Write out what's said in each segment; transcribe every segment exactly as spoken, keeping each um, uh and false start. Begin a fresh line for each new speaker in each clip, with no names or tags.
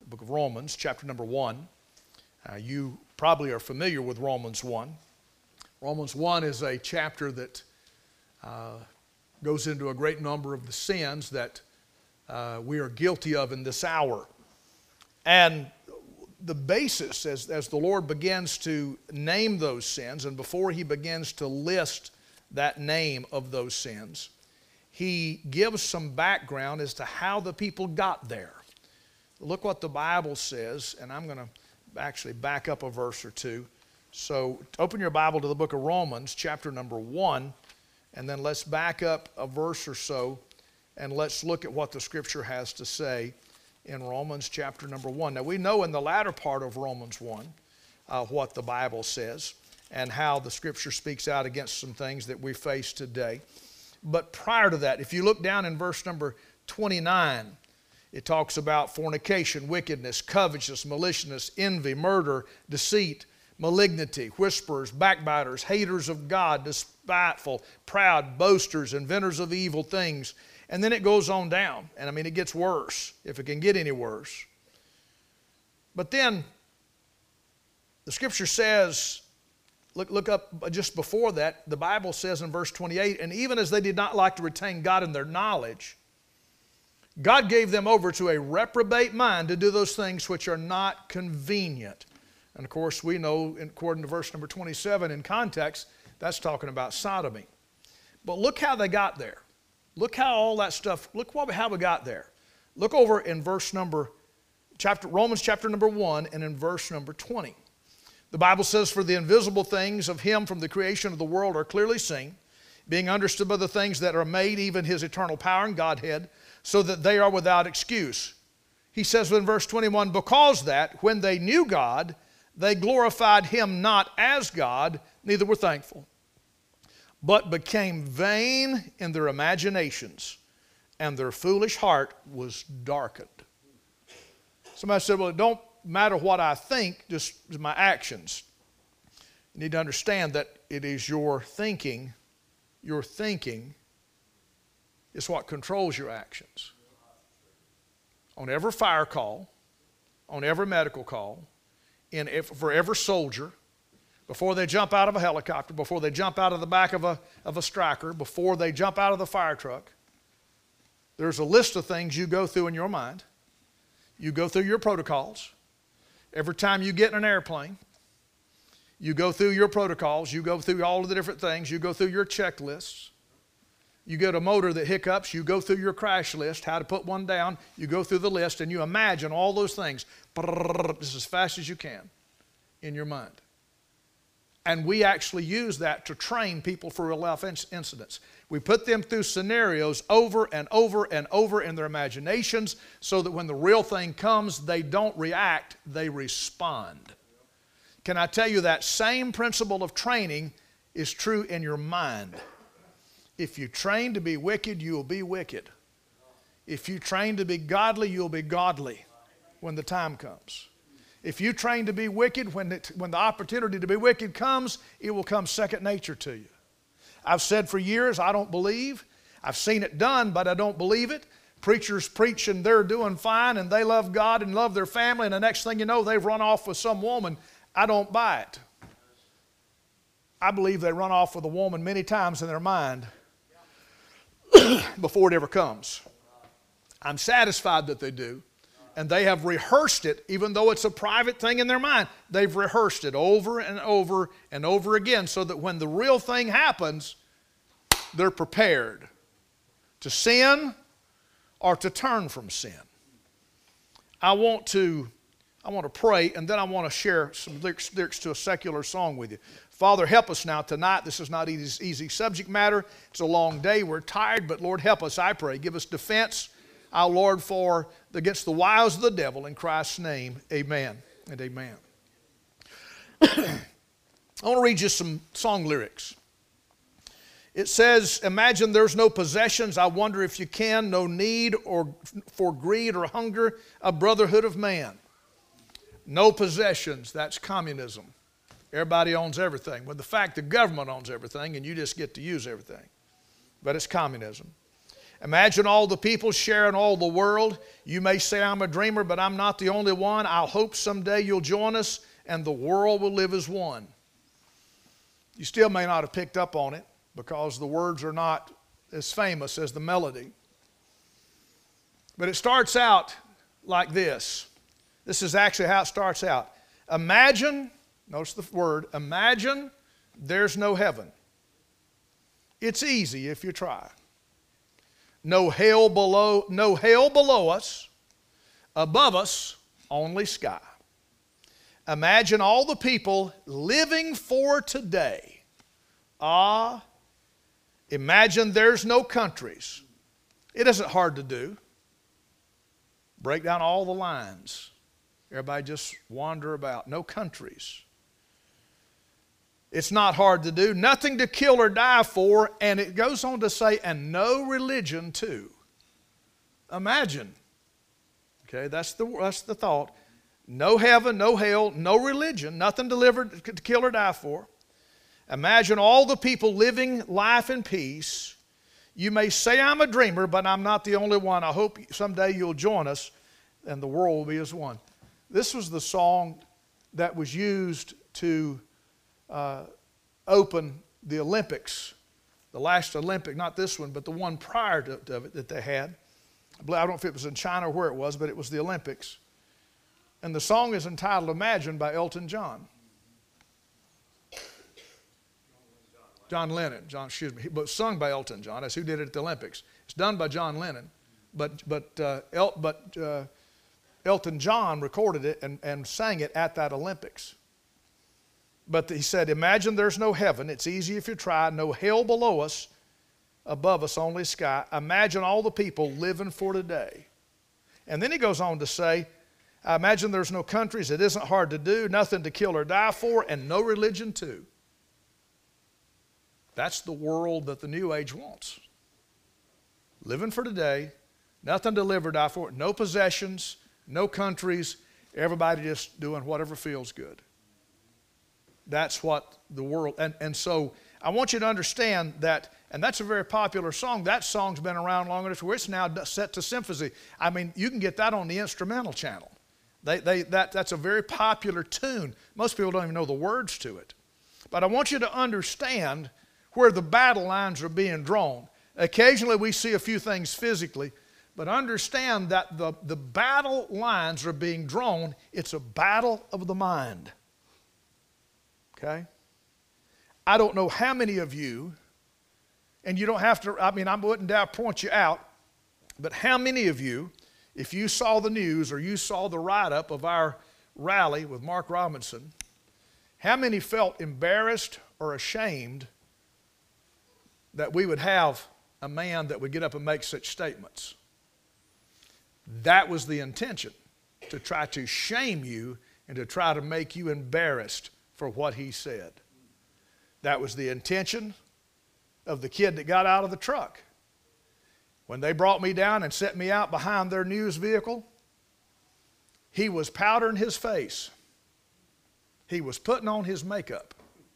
the book of Romans, chapter number one. Uh, you probably are familiar with Romans one. Romans one is a chapter that uh, goes into a great number of the sins that uh, we are guilty of in this hour. And the basis, as, as the Lord begins to name those sins, and before He begins to list that name of those sins, He gives some background as to how the people got there. Look what the Bible says, and I'm going to actually back up a verse or two. So open your Bible to the book of Romans, chapter number one, and then let's back up a verse or so, and let's look at what the Scripture has to say in Romans chapter number one. Now we know in the latter part of Romans one uh, what the Bible says and how the Scripture speaks out against some things that we face today. But prior to that, if you look down in verse number twenty-nine, it talks about fornication, wickedness, covetousness, maliciousness, envy, murder, deceit, malignity, whisperers, backbiters, haters of God, despiteful, proud, boasters, inventors of evil things. And then it goes on down. And I mean, it gets worse, if it can get any worse. But then the Scripture says, look, look up just before that, the Bible says in verse twenty-eight, and even as they did not like to retain God in their knowledge, God gave them over to a reprobate mind to do those things which are not convenient. And of course, we know, according to verse number twenty-seven, in context, that's talking about sodomy. But look how they got there. Look how all that stuff, look what, how we got there. Look over in verse number, chapter, Romans chapter number one and in verse number twenty. The Bible says, for the invisible things of Him from the creation of the world are clearly seen, being understood by the things that are made, even His eternal power and Godhead, so that they are without excuse. He says in verse twenty-one, because that when they knew God, they glorified Him not as God, neither were thankful, but became vain in their imaginations, and their foolish heart was darkened. Somebody said, well, it don't matter what I think, just my actions. You need to understand that it is your thinking, your thinking is what controls your actions. On every fire call, on every medical call, in for every soldier, before they jump out of a helicopter, before they jump out of the back of a, of a striker, before they jump out of the fire truck, there's a list of things you go through in your mind. You go through your protocols. Every time you get in an airplane, you go through your protocols. You go through all of the different things. You go through your checklists. You get a motor that hiccups. You go through your crash list, how to put one down. You go through the list, and you imagine all those things just as fast as you can in your mind. And we actually use that to train people for real life incidents. We put them through scenarios over and over and over in their imaginations so that when the real thing comes, they don't react, they respond. Can I tell you that same principle of training is true in your mind? If you train to be wicked, you will be wicked. If you train to be godly, you'll be godly when the time comes. If you train to be wicked, when, it, when the opportunity to be wicked comes, it will come second nature to you. I've said for years, I don't believe. I've seen it done, but I don't believe it. Preachers preach and they're doing fine and they love God and love their family, and the next thing you know, they've run off with some woman. I don't buy it. I believe they run off with a woman many times in their mind before it ever comes. I'm satisfied that they do. And they have rehearsed it, even though it's a private thing in their mind. They've rehearsed it over and over and over again so that when the real thing happens, they're prepared to sin or to turn from sin. I want to, I want to pray, and then I want to share some lyrics, lyrics to a secular song with you. Father, help us now tonight. This is not easy, easy subject matter. It's a long day. We're tired, but Lord, help us, I pray. Give us defense, our Lord, for against the wiles of the devil. In Christ's name, amen and amen. I want to read you some song lyrics. It says, imagine there's no possessions. I wonder if you can. No need or for greed or hunger. A brotherhood of man. No possessions. That's communism. Everybody owns everything. Well, the fact the government owns everything and you just get to use everything. But it's communism. Imagine all the people sharing all the world. You may say I'm a dreamer, but I'm not the only one. I'll hope someday you'll join us and the world will live as one. You still may not have picked up on it because the words are not as famous as the melody. But it starts out like this. This is actually how it starts out. Imagine, notice the word, imagine there's no heaven. It's easy if you try. No hell below, no hell below us, above us, only sky. Imagine all the people living for today. Ah, imagine there's no countries. It isn't hard to do. Break down all the lines. Everybody just wander about. No countries. It's not hard to do. Nothing to kill or die for. And it goes on to say, and no religion too. Imagine. Okay, that's the, that's the thought. No heaven, no hell, no religion. Nothing delivered to kill or die for. Imagine all the people living life in peace. You may say I'm a dreamer, but I'm not the only one. I hope someday you'll join us and the world will be as one. This was the song that was used to uh, open the Olympics, the last Olympic, not this one, but the one prior to, to it that they had. I don't know if it was in China or where it was, but it was the Olympics. And the song is entitled Imagine by Elton John. John Lennon, John, excuse me, but sung by Elton John. That's who did it at the Olympics. It's done by John Lennon, but but uh, El, but uh, Elton John recorded it and, and sang it at that Olympics. But he said, imagine there's no heaven. It's easy if you try. No hell below us, above us only sky. Imagine all the people living for today. And then he goes on to say, I imagine there's no countries. It isn't hard to do. Nothing to kill or die for, and no religion too. That's the world that the New Age wants. Living for today, nothing to live or die for, no possessions, no countries, everybody just doing whatever feels good. That's what the world, and, and so I want you to understand that, and that's a very popular song. That song's been around long enough where it's now set to symphony. I mean, you can get that on the instrumental channel. They, they, that, that's a very popular tune. Most people don't even know the words to it. But I want you to understand where the battle lines are being drawn. Occasionally we see a few things physically, but understand that the, the battle lines are being drawn. It's a battle of the mind. Okay? I don't know how many of you, and you don't have to, I mean, I wouldn't doubt point you out, but how many of you, if you saw the news or you saw the write-up of our rally with Mark Robinson, how many felt embarrassed or ashamed that we would have a man that would get up and make such statements? That was the intention, to try to shame you and to try to make you embarrassed for what he said. That was the intention of the kid that got out of the truck. When they brought me down and set me out behind their news vehicle, he was powdering his face. He was putting on his makeup.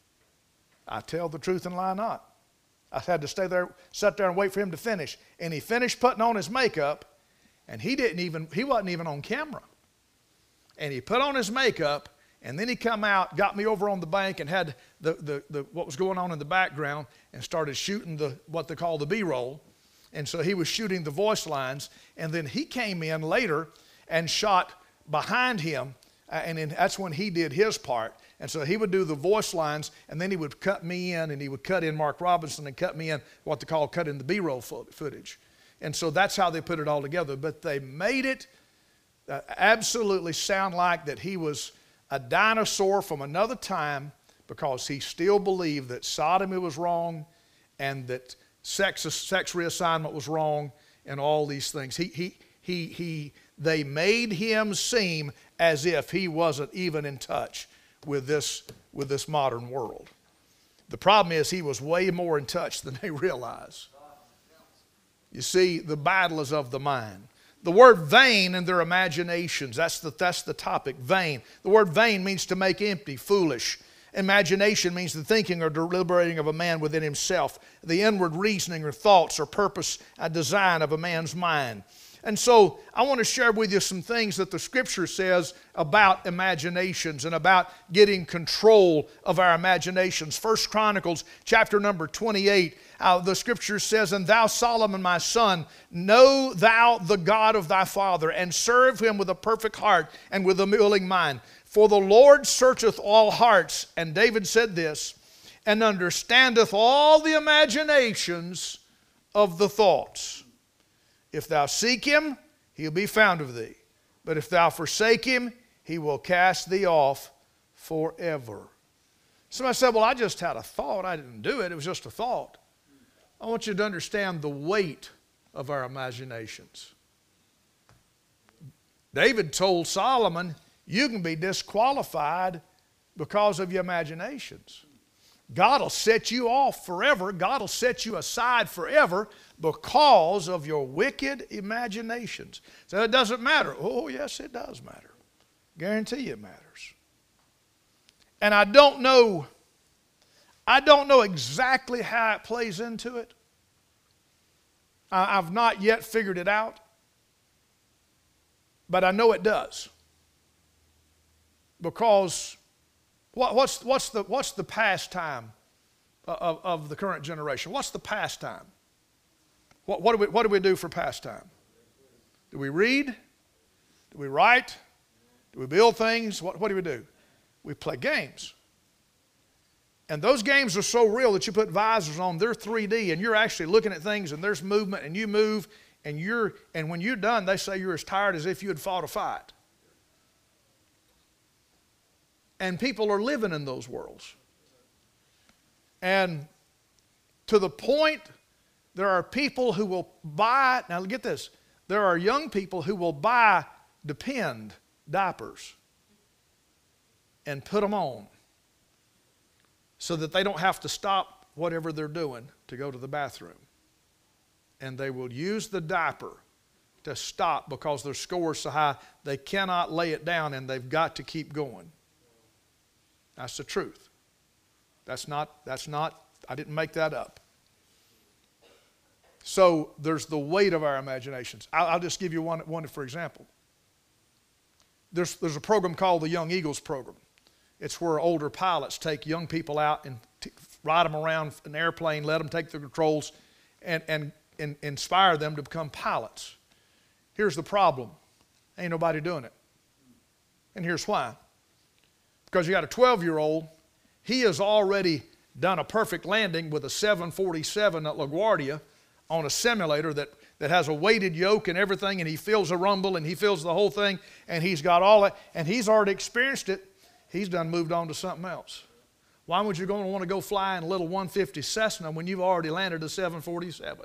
I tell the truth and lie not. I had to stay there, sit there and wait for him to finish. And he finished putting on his makeup, and he didn't even, he wasn't even on camera. And he put on his makeup, and then he come out, got me over on the bank and had the, the, the what was going on in the background and started shooting the what they call the B-roll. And so he was shooting the voice lines, and then he came in later and shot behind him, uh, and then that's when he did his part. And so he would do the voice lines, and then he would cut me in, and he would cut in Mark Robinson and cut me in what they call cut in the B-roll footage. And so that's how they put it all together. But they made it uh, absolutely sound like that he was a dinosaur from another time, because he still believed that sodomy was wrong and that sex, sex reassignment was wrong and all these things. He, he, he, he, they made him seem as if he wasn't even in touch with this, with this modern world. The problem is he was way more in touch than they realize. You see, the battle is of the mind. The word vain in their imaginations, that's the, that's the topic, vain. The word vain means to make empty, foolish. Imagination means the thinking or deliberating of a man within himself, the inward reasoning or thoughts or purpose, a design of a man's mind. And so I want to share with you some things that the Scripture says about imaginations and about getting control of our imaginations. First Chronicles chapter number twenty-eight, uh, the Scripture says, "And thou, Solomon, my son, know thou the God of thy father, and serve him with a perfect heart and with a willing mind. For the Lord searcheth all hearts," and David said this, "and understandeth all the imaginations of the thoughts. If thou seek him, he'll be found of thee. But if thou forsake him, he will cast thee off forever." Somebody said, "Well, I just had a thought. I didn't do it. It was just a thought." I want you to understand the weight of our imaginations. David told Solomon, you can be disqualified because of your imaginations. God will set you off forever. God will set you aside forever because of your wicked imaginations. So it doesn't matter. Oh, yes, it does matter. Guarantee you it matters. And I don't know, I don't know exactly how it plays into it. I, I've not yet figured it out. But I know it does. Because what, what's, what's, the, what's the pastime of, of the current generation? What's the pastime? What, what, do we, what do we do for pastime? Do we read? Do we write? Do we build things? What, what do we do? We play games. And those games are so real that you put visors on, they're three D, and you're actually looking at things, and there's movement, and you move, and you're, and when you're done, they say you're as tired as if you had fought a fight. And people are living in those worlds. And to the point, there are people who will buy, now get this, there are young people who will buy Depend diapers and put them on so that they don't have to stop whatever they're doing to go to the bathroom. And they will use the diaper to stop because their score is so high they cannot lay it down and they've got to keep going. That's the truth. That's not, that's not, I didn't make that up. So there's the weight of our imaginations. I'll, I'll just give you one, one for example. There's, there's a program called the Young Eagles program. It's where older pilots take young people out and t- ride them around an airplane, let them take the controls, and, and, and inspire them to become pilots. Here's the problem. Ain't nobody doing it. And here's why. Because you got a twelve-year-old, he has already done a perfect landing with a seven forty-seven at LaGuardia on a simulator that, that has a weighted yoke and everything, and he feels a rumble, and he feels the whole thing, and he's got all that, and he's already experienced it. He's done moved on to something else. Why would you going to want to go fly in a little one fifty Cessna when you've already landed a seven forty-seven?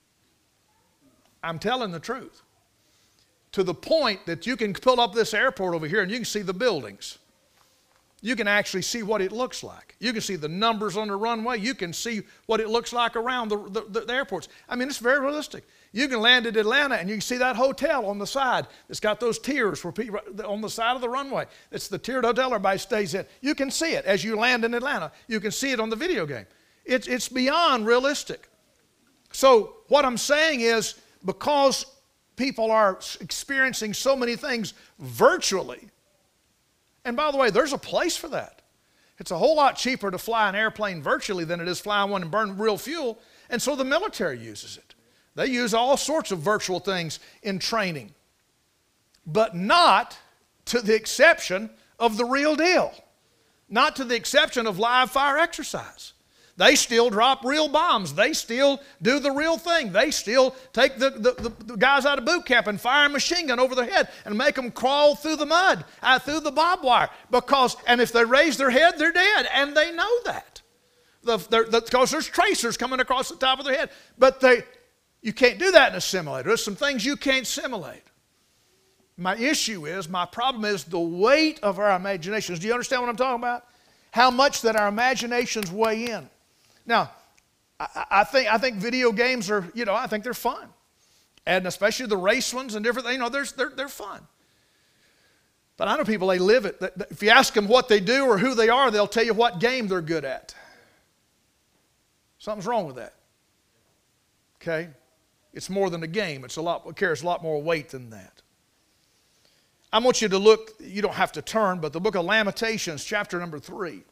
I'm telling the truth. To the point that you can pull up this airport over here and you can see the buildings. You can actually see what it looks like. You can see the numbers on the runway. You can see what it looks like around the, the, the airports. I mean, it's very realistic. You can land at Atlanta and you can see that hotel on the side. It's got those tiers where people, on the side of the runway. It's the tiered hotel everybody stays in. You can see it as you land in Atlanta. You can see it on the video game. It's, it's beyond realistic. So what I'm saying is, because people are experiencing so many things virtually, and by the way, there's a place for that. It's a whole lot cheaper to fly an airplane virtually than it is flying one and burn real fuel. And so the military uses it. They use all sorts of virtual things in training. But not to the exception of the real deal. Not to the exception of live fire exercise. They still drop real bombs. They still do the real thing. They still take the, the, the guys out of boot camp and fire a machine gun over their head and make them crawl through the mud, out through the barbed wire. Because, and if they raise their head, they're dead. And they know that. The, the, because there's tracers coming across the top of their head. But they, you can't do that in a simulator. There's some things you can't simulate. My issue is, my problem is the weight of our imaginations. Do you understand what I'm talking about? How much that our imaginations weigh in. Now, I, I think I think video games are, you know, I think they're fun. And especially the race ones and different things, you know, they're, they're, they're fun. But I know people, they live it. If you ask them what they do or who they are, they'll tell you what game they're good at. Something's wrong with that. Okay? It's more than a game. It's a lot, it carries a lot more weight than that. I want you to look, you don't have to turn, but the book of Lamentations, chapter number three.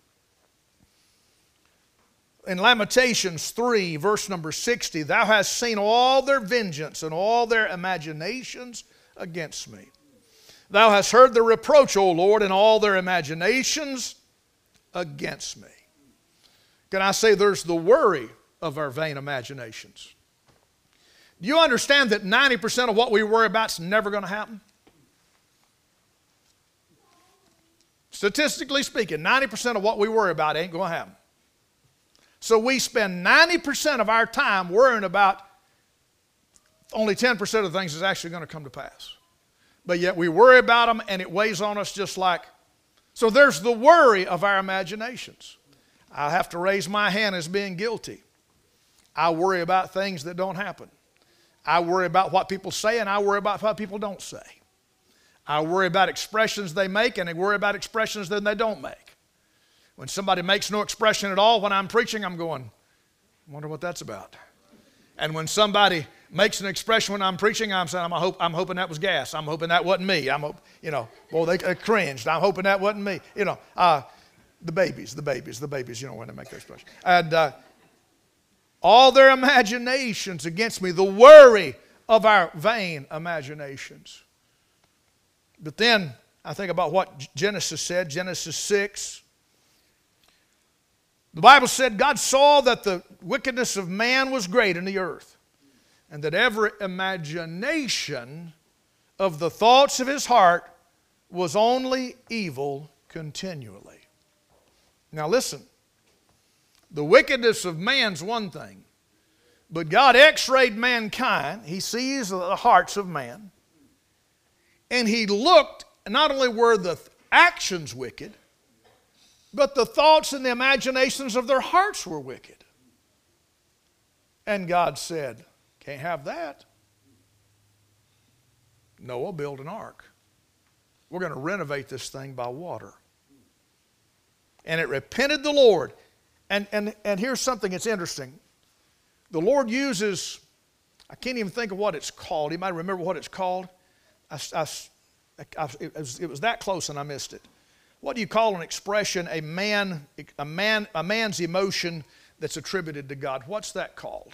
In Lamentations three, verse number sixty, thou hast seen all their vengeance and all their imaginations against me. Thou hast heard the reproach, O Lord, and all their imaginations against me. Can I say there's the worry of our vain imaginations? Do you understand that ninety percent of what we worry about is never going to happen? Statistically speaking, ninety percent of what we worry about ain't going to happen. So we spend ninety percent of our time worrying about only ten percent of the things that's actually going to come to pass. But yet we worry about them and it weighs on us just like... So there's the worry of our imaginations. I have to raise my hand as being guilty. I worry about things that don't happen. I worry about what people say and I worry about what people don't say. I worry about expressions they make and I worry about expressions that they don't make. When somebody makes no expression at all when I'm preaching, I'm going, I wonder what that's about. And when somebody makes an expression when I'm preaching, I'm saying, I'm, hope, I'm hoping that was gas. I'm hoping that wasn't me. I'm, hope, you know, boy, they, they cringed. I'm hoping that wasn't me. You know, uh, the babies, the babies, the babies, you know, when they make their expression. And uh, all their imaginations against me, the worry of our vain imaginations. But then I think about what Genesis said, Genesis six. The Bible said God saw that the wickedness of man was great in the earth, and that every imagination of the thoughts of his heart was only evil continually. Now listen, the wickedness of man's one thing, but God x-rayed mankind. He sees the hearts of man, and He looked, not only were the actions wicked, but the thoughts and the imaginations of their hearts were wicked. And God said, can't have that. Noah, build an ark. We're going to renovate this thing by water. And it repented the Lord. And, and, and here's something that's interesting. The Lord uses, I can't even think of what it's called. Anybody remember what it's called? I, I, I, it, was, it was that close and I missed it. What do you call an expression, a man, a man, a man's emotion that's attributed to God? What's that called?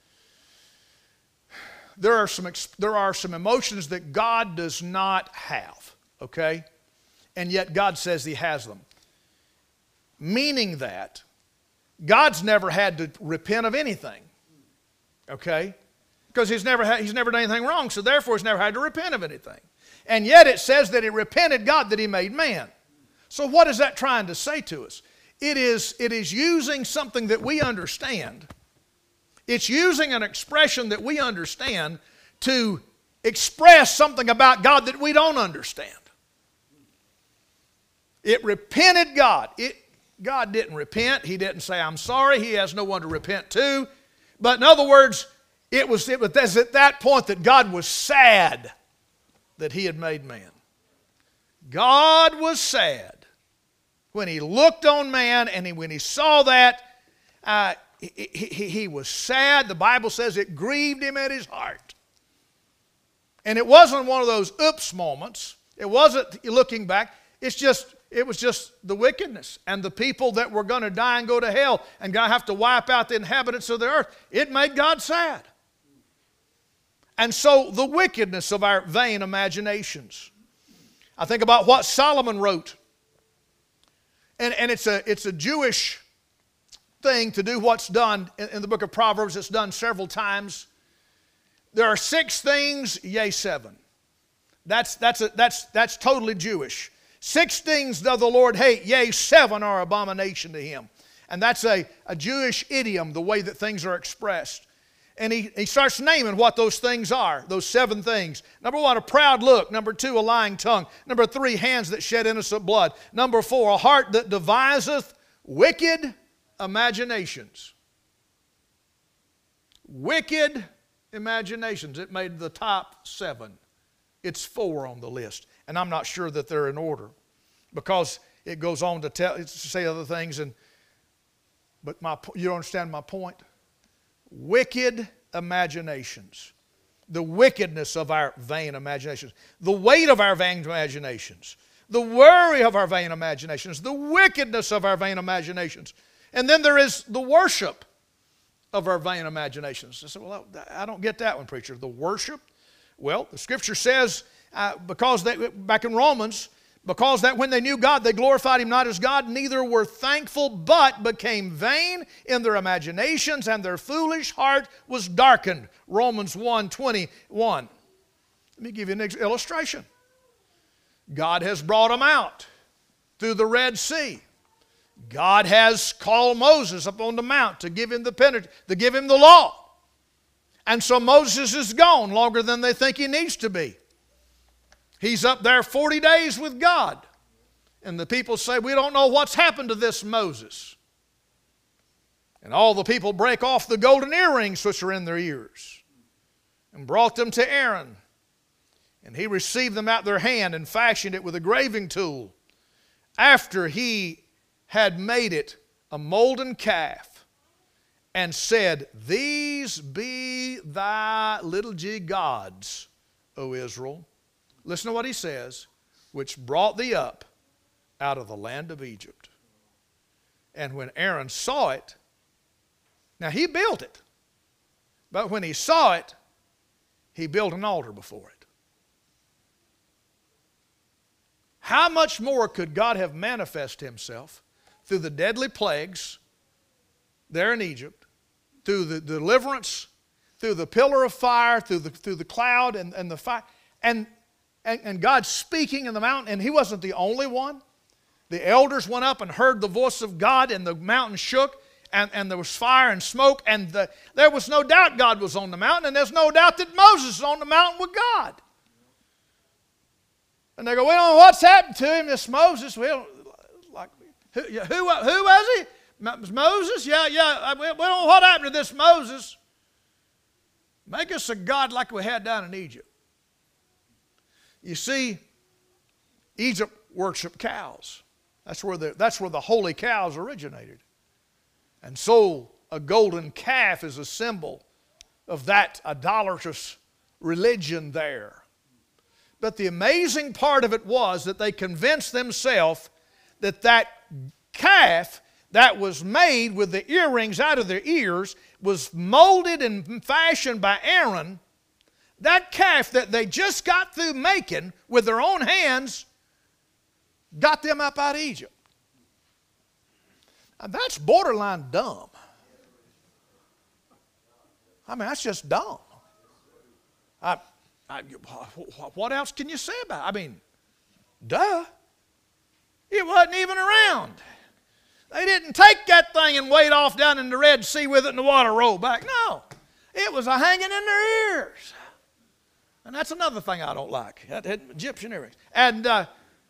There are some, there are some emotions that God does not have, okay? And yet God says He has them. Meaning that God's never had to repent of anything, okay? Because He's never, had, he's never done anything wrong, so therefore He's never had to repent of anything. And yet it says that it repented God that He made man. So what is that trying to say to us? It is, it is using something that we understand. It's using an expression that we understand to express something about God that we don't understand. It repented God. It, God didn't repent. He didn't say, I'm sorry. He has no one to repent to. But in other words, it was, it was at that point that God was sad that He had made man. God was sad when He looked on man, and he, when He saw that, uh, he, he, he was sad. The Bible says it grieved Him at His heart. And it wasn't one of those oops moments. It wasn't looking back. It's just, it was just the wickedness and the people that were going to die and go to hell and going to have to wipe out the inhabitants of the earth. It made God sad. And so the wickedness of our vain imaginations. I think about what Solomon wrote. And, and it's, a, it's a Jewish thing to do what's done in, in the book of Proverbs. It's done several times. There are six things, yea, seven. That's, that's, a, that's, that's totally Jewish. Six things doth the Lord hate, yea, seven are abomination to Him. And that's a, a Jewish idiom, the way that things are expressed. And he, he starts naming what those things are, those seven things. Number one, a proud look. Number two, a lying tongue. Number three, hands that shed innocent blood. Number four, a heart that deviseth wicked imaginations. Wicked imaginations. It made the top seven. It's four on the list. And I'm not sure that they're in order, because it goes on to tell, to say other things. And but my, you don't understand my point? Wicked imaginations. The wickedness of our vain imaginations. The weight of our vain imaginations. The worry of our vain imaginations. The wickedness of our vain imaginations. And then there is the worship of our vain imaginations. I said, well, I don't get that one, preacher. The worship? Well, the Scripture says, uh, because they, back in Romans, because that when they knew God, they glorified Him not as God, neither were thankful, but became vain in their imaginations, and their foolish heart was darkened. Romans one twenty-one. Let me give you an illustration. God has brought them out through the Red Sea. God has called Moses up on the mount to give him the penalty, to give him the law. And so Moses is gone longer than they think he needs to be. He's up there forty days with God. And the people say, we don't know what's happened to this Moses. And all the people break off the golden earrings which are in their ears and brought them to Aaron. And he received them out of their hand and fashioned it with a graving tool, after he had made it a molten calf, and said, these be thy little g gods, O Israel. Listen to what he says, which brought thee up out of the land of Egypt. And when Aaron saw it, now he built it, but when he saw it, he built an altar before it. How much more could God have manifested Himself through the deadly plagues there in Egypt, through the deliverance, through the pillar of fire, through the, through the cloud and, and the fire, and And, and God speaking in the mountain, and He wasn't the only one. The elders went up and heard the voice of God, and the mountain shook, and, and there was fire and smoke, and the, there was no doubt God was on the mountain, and there's no doubt that Moses is on the mountain with God. And they go, we don't know what's happened to him, this Moses. We don't, like, who, who, who was he? Moses? Yeah, yeah, we don't know what happened to this Moses. Make us a God like we had down in Egypt. You see, Egypt worshiped cows. That's where the, that's where the holy cows originated. And so a golden calf is a symbol of that idolatrous religion there. But the amazing part of it was that they convinced themselves that that calf that was made with the earrings out of their ears was molded and fashioned by Aaron. That calf that they just got through making with their own hands got them up out of Egypt. Now, that's borderline dumb. I mean, that's just dumb. I, I, what else can you say about it? I mean, duh. It wasn't even around. They didn't take that thing and wade off down in the Red Sea with it and the water rolled back. No. It was a hanging in their ears. And that's another thing I don't like, Egyptian earrings. And, uh,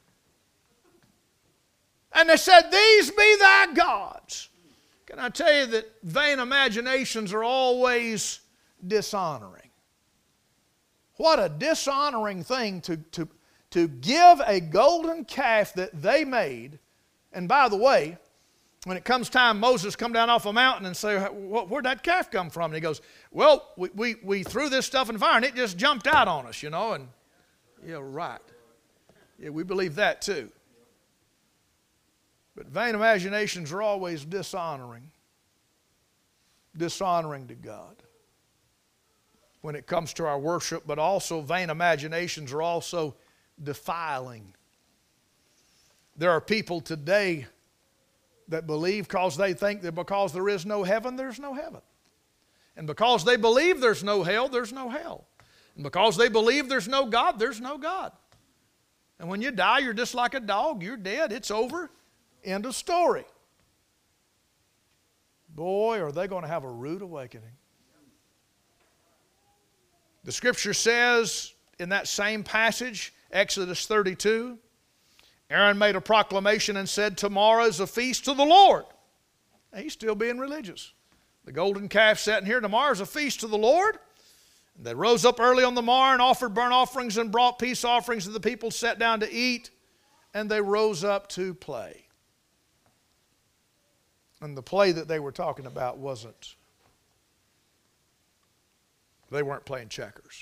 and they said, these be thy gods. Can I tell you that vain imaginations are always dishonoring? What a dishonoring thing to, to, to give a golden calf that they made. And by the way, when it comes time, Moses come down off a mountain and say, where'd that calf come from? And he goes, well, we, we, we threw this stuff in fire and it just jumped out on us, you know. And yeah, right. Yeah, we believe that too. But vain imaginations are always dishonoring. Dishonoring to God when it comes to our worship, but also vain imaginations are also defiling. There are people today that believe because they think that because there is no heaven, there's no heaven. And because they believe there's no hell, there's no hell. And because they believe there's no God, there's no God. And when you die, you're just like a dog. You're dead. It's over. End of story. Boy, are they going to have a rude awakening. The Scripture says in that same passage, Exodus thirty-two, Aaron made a proclamation and said, tomorrow is a feast to the Lord. Now, he's still being religious. The golden calf sitting here, tomorrow is a feast to the Lord. They rose up early on the morrow and offered burnt offerings and brought peace offerings, and the people sat down to eat, and they rose up to play. And the play that they were talking about wasn't, they weren't playing checkers.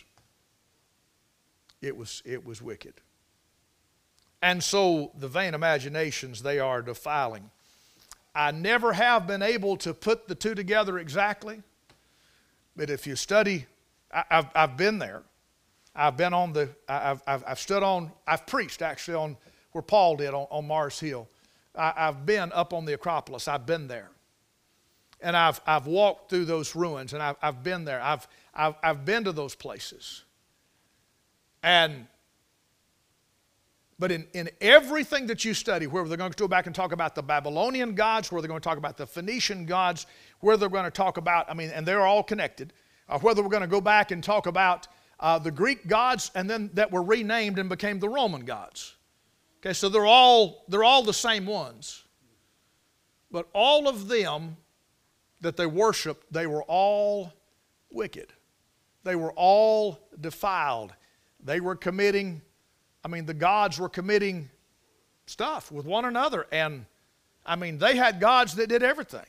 It was, it was wicked. And so the vain imaginations they are defiling. I never have been able to put the two together exactly, but if you study, I, I've, I've been there. I've been on the, I've, I've, I've stood on, I've preached actually on where Paul did on, on Mars Hill. I, I've been up on the Acropolis. I've been there. And I've, I've walked through those ruins, and I've, I've been there. I've, I've, I've been to those places. And, but in, in everything that you study, where they're going to go back and talk about the Babylonian gods, where they're going to talk about the Phoenician gods, where they're going to talk about, I mean, and they're all connected, uh, whether we're going to go back and talk about uh, the Greek gods and then that were renamed and became the Roman gods. Okay, so they're all, they're all the same ones. But all of them that they worshiped, they were all wicked. They were all defiled. They were committing, I mean, the gods were committing stuff with one another. And, I mean, they had gods that did everything.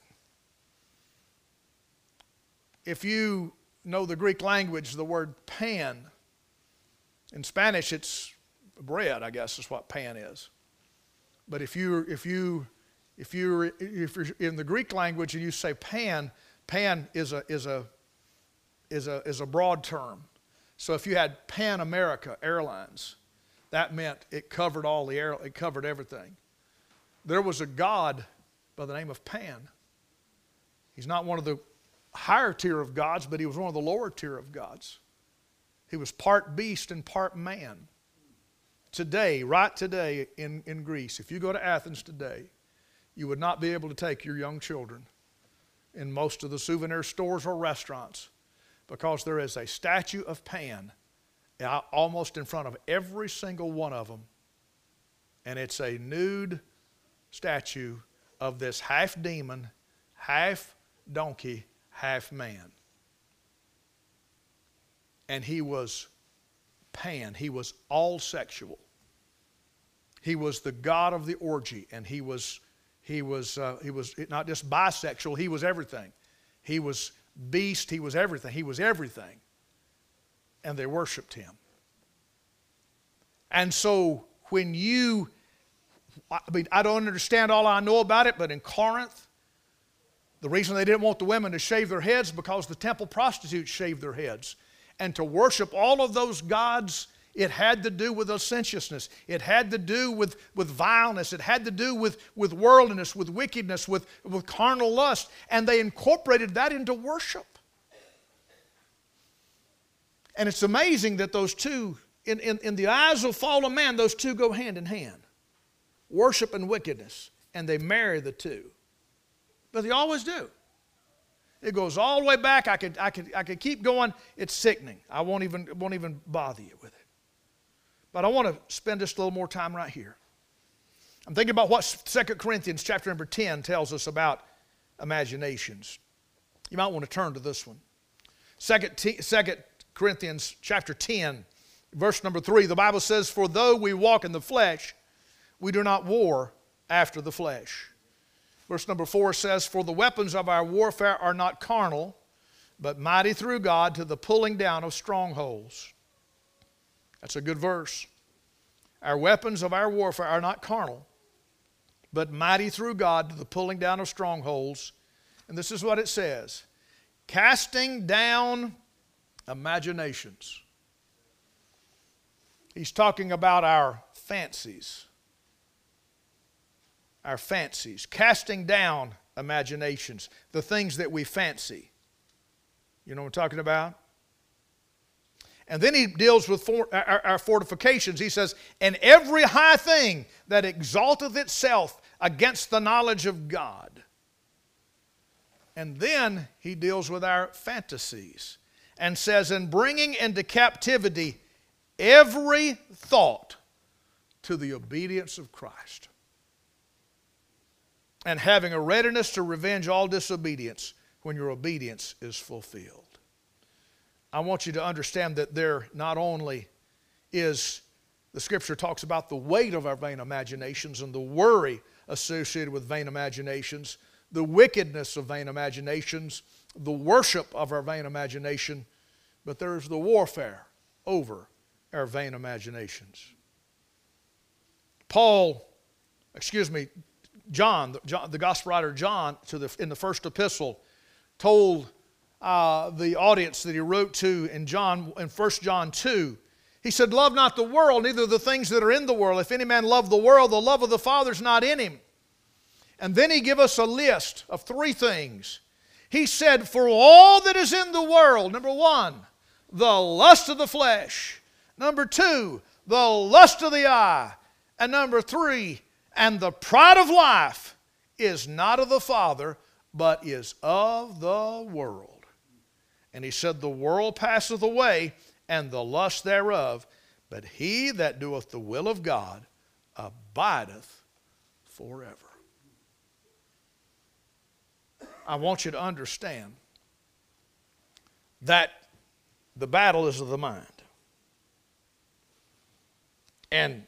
If you know the Greek language, the word pan, in Spanish it's bread, I guess is what pan is. But if you if you if you if you're in the Greek language and you say pan, pan is a is a is a is a broad term. So if you had Pan America Airlines, that meant it covered all the air, it covered everything. There was a god by the name of Pan. He's not one of the higher tier of gods, but he was one of the lower tier of gods. He was part beast and part man. Today, right today in, in Greece, if you go to Athens today, you would not be able to take your young children in most of the souvenir stores or restaurants, because there is a statue of Pan almost in front of every single one of them. And it's a nude statue of this half demon, half donkey, half man. And he was Pan. He was all sexual. He was the god of the orgy, and he was he was uh, he was not just bisexual. He was everything. He was beast. He was everything. He was everything. And they worshiped him. And so when you, I mean, I don't understand all I know about it, but in Corinth, the reason they didn't want the women to shave their heads because the temple prostitutes shaved their heads. And to worship all of those gods, it had to do with licentiousness. It had to do with, with vileness. It had to do with, with worldliness, with wickedness, with, with carnal lust. And they incorporated that into worship. And it's amazing that those two, in, in, in the eyes of fallen man, those two go hand in hand. Worship and wickedness. And they marry the two. But they always do. It goes all the way back. I could, I could, I could keep going. It's sickening. I won't even, won't even bother you with it. But I want to spend just a little more time right here. I'm thinking about what Second Corinthians chapter number ten tells us about imaginations. You might want to turn to this one. Second Corinthians chapter ten, verse number three. The Bible says, "For though we walk in the flesh, we do not war after the flesh." Verse number four says, "For the weapons of our warfare are not carnal, but mighty through God to the pulling down of strongholds." That's a good verse. Our weapons of our warfare are not carnal, but mighty through God to the pulling down of strongholds. And this is what it says: casting down imaginations. He's talking about our fancies. Our fancies. Casting down imaginations. The things that we fancy. You know what I'm talking about? And then he deals with for, our, our fortifications. He says, "And every high thing that exalteth itself against the knowledge of God." And then he deals with our fantasies and says, "And bringing into captivity every thought to the obedience of Christ, and having a readiness to revenge all disobedience when your obedience is fulfilled." I want you to understand that there not only is, the Scripture talks about the weight of our vain imaginations and the worry associated with vain imaginations, the wickedness of vain imaginations, the worship of our vain imagination, but there's the warfare over our vain imaginations. Paul, excuse me, John, the, John, the gospel writer John, to the, in the first epistle, told uh, the audience that he wrote to in John, in First John two, he said, "Love not the world, neither the things that are in the world. If any man love the world, the love of the Father is not in him." And then he gave us a list of three things. He said, "For all that is in the world," number one, the lust of the flesh. Number two, the lust of the eye. And number three, and the pride of life is not of the Father, but is of the world. And he said, "The world passeth away, and the lust thereof, but he that doeth the will of God abideth forever." I want you to understand that the battle is of the mind. And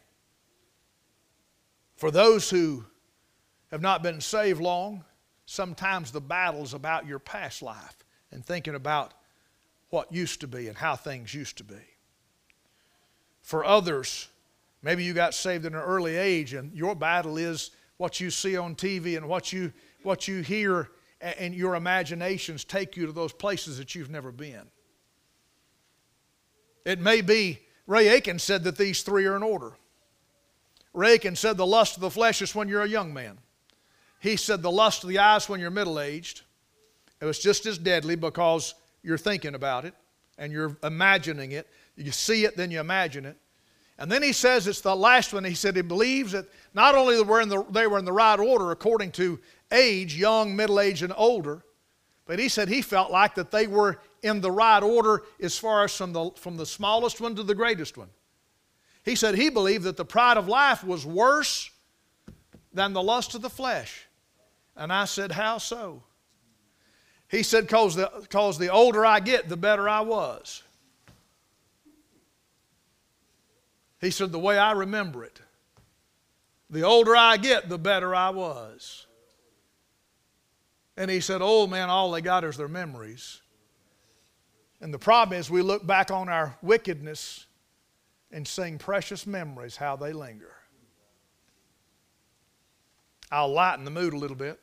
for those who have not been saved long, sometimes the battle is about your past life and thinking about what used to be and how things used to be. For others, maybe you got saved at an early age and your battle is what you see on T V and what you, what you hear, and your imaginations take you to those places that you've never been. It may be, Ray Aiken said that these three are in order. Ray Aiken said the lust of the flesh is when you're a young man. He said the lust of the eyes when you're middle-aged. It was just as deadly because you're thinking about it and you're imagining it. You see it, then you imagine it. And then he says it's the last one. He said he believes that not only they were in the, they were in the right order according to age, young, middle-aged, and older, but he said he felt like that they were in the right order as far as from the, from the smallest one to the greatest one. He said he believed that the pride of life was worse than the lust of the flesh. And I said, "How so?" He said, because the, because the older I get, the better I was. He said, the way I remember it, the older I get, the better I was. And he said, old man, all they got is their memories. And the problem is we look back on our wickedness and sing precious memories, how they linger. I'll lighten the mood a little bit.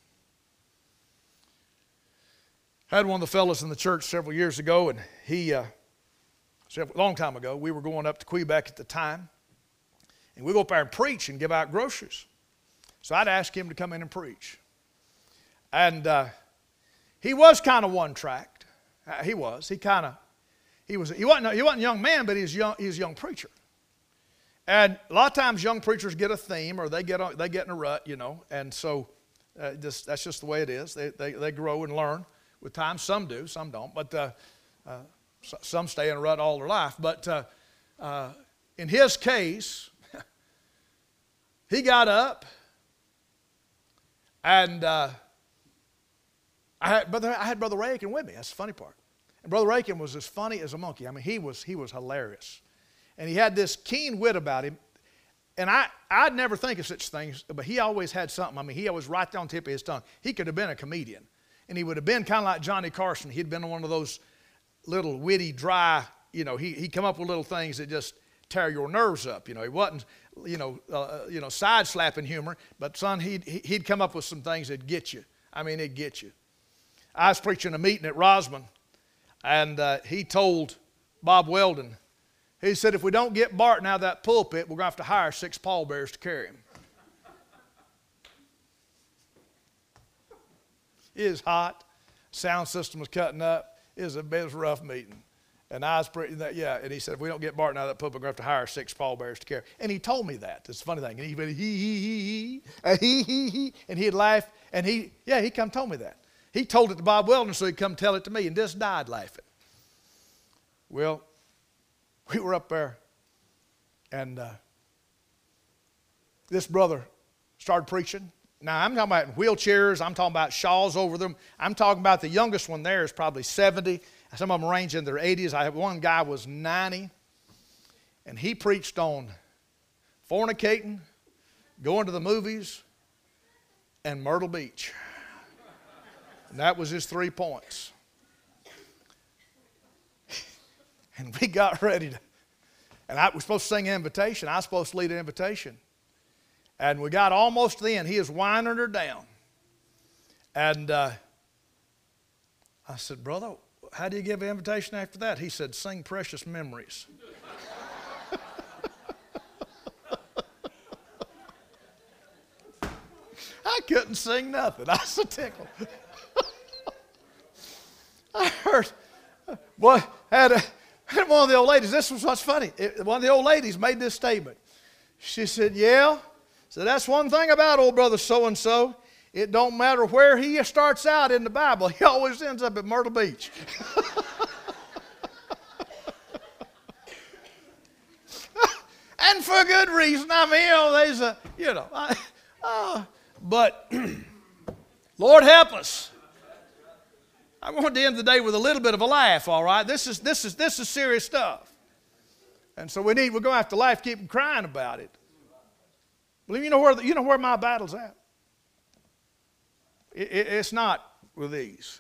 I had one of the fellows in the church several years ago, and he, uh, several, a long time ago, we were going up to Quebec at the time, and we go up there and preach and give out groceries. So I'd ask him to come in and preach. And uh, he was kind of one-tracked. Uh, he was. He kind of, he was, he wasn't, he wasn't a young man, but he was, young, he was a young preacher. And a lot of times young preachers get a theme or they get, a, they get in a rut, you know, and so uh, just, that's just the way it is. They, they, they grow and learn with time. Some do, some don't, but uh, uh, some stay in a rut all their life. But uh, uh, in his case, he got up and uh, I, had brother, I had Brother Aiken with me. That's the funny part. And Brother Aiken was as funny as a monkey. I mean, he was, he was hilarious. And he had this keen wit about him. And I, I'd never think of such things, but he always had something. I mean, he always right down the tip of his tongue. He could have been a comedian. And he would have been kind of like Johnny Carson. He'd been one of those little witty, dry, you know, he, he'd come up with little things that just tear your nerves up. You know, he wasn't, you know, uh, you know, side-slapping humor. But, son, he'd, he'd come up with some things that'd get you. I mean, it'd get you. I was preaching a meeting at Rosman, and uh, he told Bob Weldon, he said, if we don't get Barton out of that pulpit, we're going to have to hire six pallbearers to carry him. It was hot. Sound system was cutting up. It was a, it was a rough meeting. And I was pretty, yeah, and he said, if we don't get Barton out of that pulpit, we're going to have to hire six pallbearers to carry him. And he told me that. It's a funny thing. And he went, hee, hee, hee, hee, uh, hee, hee, hee. And he'd laugh. And he, yeah, he come told me that. He told it to Bob Weldon, so he'd come tell it to me and just died laughing. Well, we were up there, and uh, this brother started preaching. Now, I'm talking about wheelchairs. I'm talking about shawls over them. I'm talking about the youngest one there is probably seventy, Some of them range in their eighties. I have one guy was ninety, and he preached on fornicating, going to the movies, and Myrtle Beach. And that was his three points. And we got ready to, and I was supposed to sing an invitation. I was supposed to lead an invitation. And we got almost to the end. He is winding her down. And uh, I said, brother, how do you give an invitation after that? He said, sing Precious Memories. I couldn't sing nothing. I was so tickled. I heard, boy, had, a, had one of the old ladies, this was what's funny. It, one of the old ladies made this statement. She said, yeah, so that's one thing about old brother so-and-so. It don't matter where he starts out in the Bible, he always ends up at Myrtle Beach. And for good reason. I mean, you know, there's a, you know, I, uh, but Lord help us. I want to end the day with a little bit of a laugh, all right? This is, this is, this is serious stuff. And so we need, we're going to have to laugh, keep crying about it. Well, you know where, the, you know where my battle's at? It, it, it's not with these.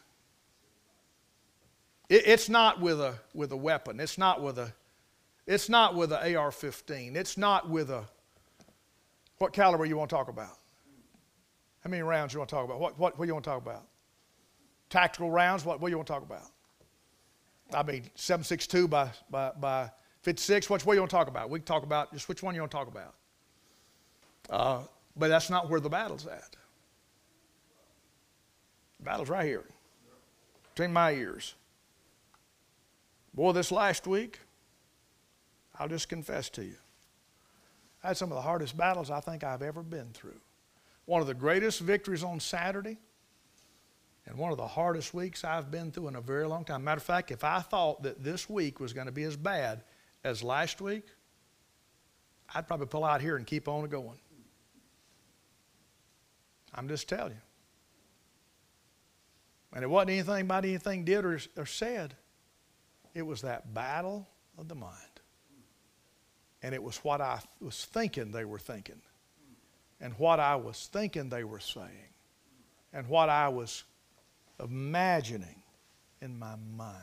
It, it's not with a, with a weapon. It's not with a, it's not with an A R fifteen. It's not with a, what caliber you want to talk about? How many rounds you want to talk about? What, what, what do you want to talk about? Tactical rounds, what, what do you want to talk about? I mean, seven six two by, by, by fifty-six, which, what do you want to talk about? We can talk about just which one you want to talk about. Uh, but that's not where the battle's at. The battle's right here, between my ears. Boy, this last week, I'll just confess to you, I had some of the hardest battles I think I've ever been through. One of the greatest victories on Saturday, and one of the hardest weeks I've been through in a very long time. Matter of fact, if I thought that this week was going to be as bad as last week, I'd probably pull out here and keep on going. I'm just telling you. And it wasn't anything about anything did or, or said. It was that battle of the mind. And it was what I was thinking they were thinking. And what I was thinking they were saying. And what I was imagining in my mind.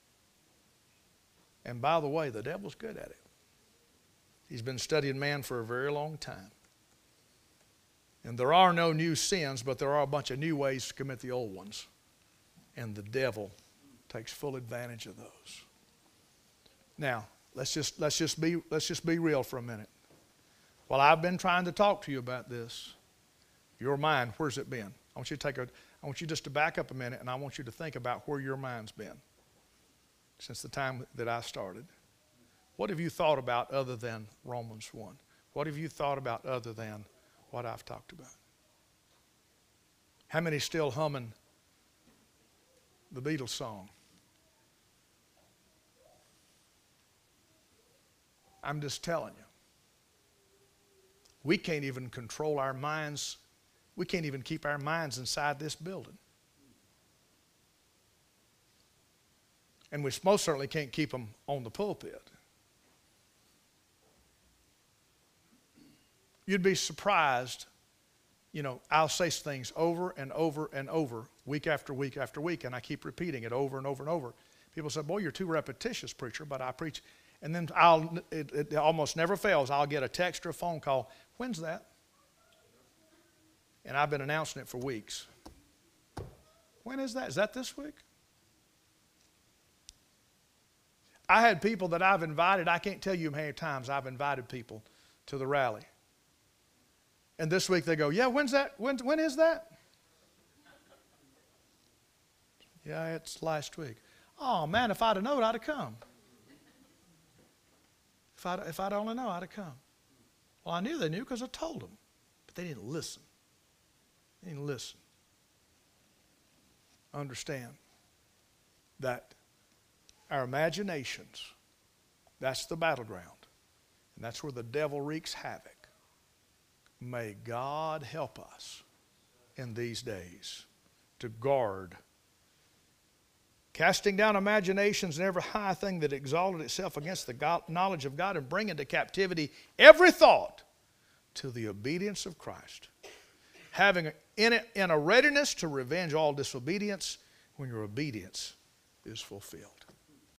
And by the way, the devil's good at it. He's been studying man for a very long time. And there are no new sins, but there are a bunch of new ways to commit the old ones. And the devil takes full advantage of those. Now, let's just let's just be let's just be real for a minute. While I've been trying to talk to you about this, your mind, where's it been? I want you to take a I want you just to back up a minute, and I want you to think about where your mind's been since the time that I started. What have you thought about other than Romans one? What have you thought about other than what I've talked about? How many still humming the Beatles song? I'm just telling you. We can't even control our minds. We can't even keep our minds inside this building. And we most certainly can't keep them on the pulpit. You'd be surprised, you know, I'll say things over and over and over, week after week after week, and I keep repeating it over and over and over. People say, boy, you're too repetitious, preacher, but I preach. And then I'll, it, it almost never fails. I'll get a text or a phone call. When's that? And I've been announcing it for weeks. When is that? Is that this week? I had people that I've invited. I can't tell you how many times I've invited people to the rally. And this week they go, yeah, when's that? When, when is that? Yeah, it's last week. Oh, man, if I'd have known, I'd have come. If I'd, if I'd only known, I'd have come. Well, I knew they knew because I told them. But they didn't listen. They didn't listen. Understand that our imaginations, that's the battleground. And that's where the devil wreaks havoc. May God help us in these days to guard casting down imaginations and every high thing that exalted itself against the God, knowledge of God, and bringing into captivity every thought to the obedience of Christ, having in, it, in a readiness to revenge all disobedience when your obedience is fulfilled.